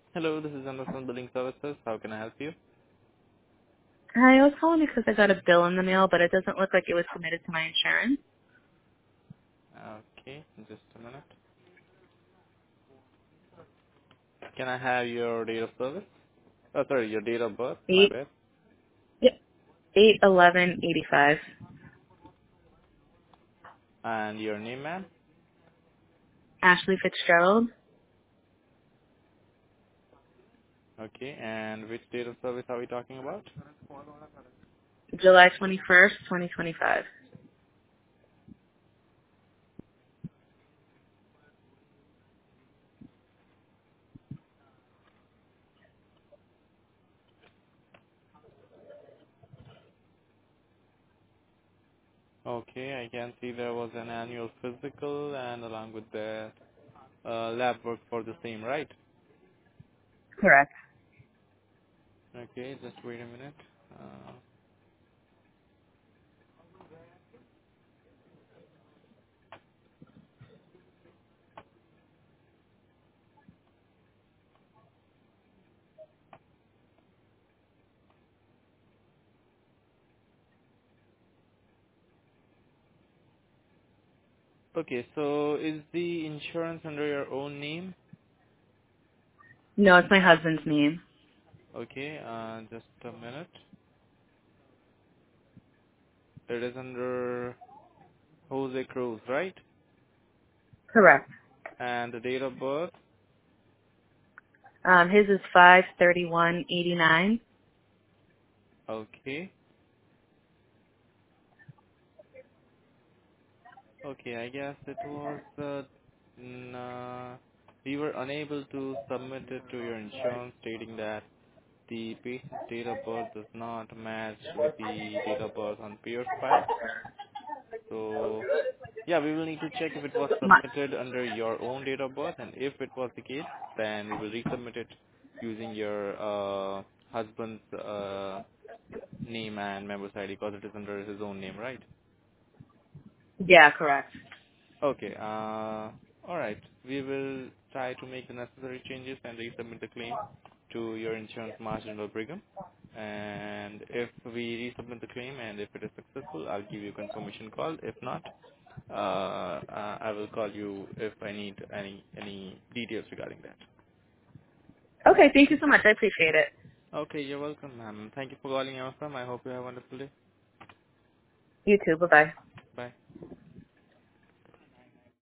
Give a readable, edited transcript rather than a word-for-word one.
Hello, this is Anderson Billing Services. How can I help you? Hi, I was calling because I got a bill in the mail, but it doesn't look like it was submitted to my insurance. Okay, just a minute. Can I have your date of service? Oh, sorry, your date of birth. My Eight, bad. yep, 8/11/85. And your name, ma'am? Ashley Fitzgerald, Okay, and which date of service are we talking about? July 21st, 2025. Okay, I can see there was an annual physical and along with the lab work for the same, right? Correct. Okay, just wait a minute. Okay, so is the insurance under your own name? No, it's my husband's name. Okay, just a minute. It is under Jose Cruz, right? Correct. And the date of birth? His is 5/31/89. Okay. Okay, I guess it was, we were unable to submit it to your insurance stating that the patient's date of birth does not match with the date of birth on Pierce file. So, yeah, we will need to check if it was My, submitted under your own date of birth, and if it was the case, then we will resubmit it using your husband's name and member's ID because it is under his own name, right? yeah, correct. Okay. All right. We will try to make the necessary changes and resubmit the claim to your insurance margin or Brigham. And if we resubmit the claim and if it is successful, I'll give you a confirmation call. If not, I will call you if I need any details regarding that. Okay, thank you so much. I appreciate it. Okay, you're welcome, ma'am. Thank you for calling our firm. I hope you have a wonderful day. You too. Bye-bye. Bye.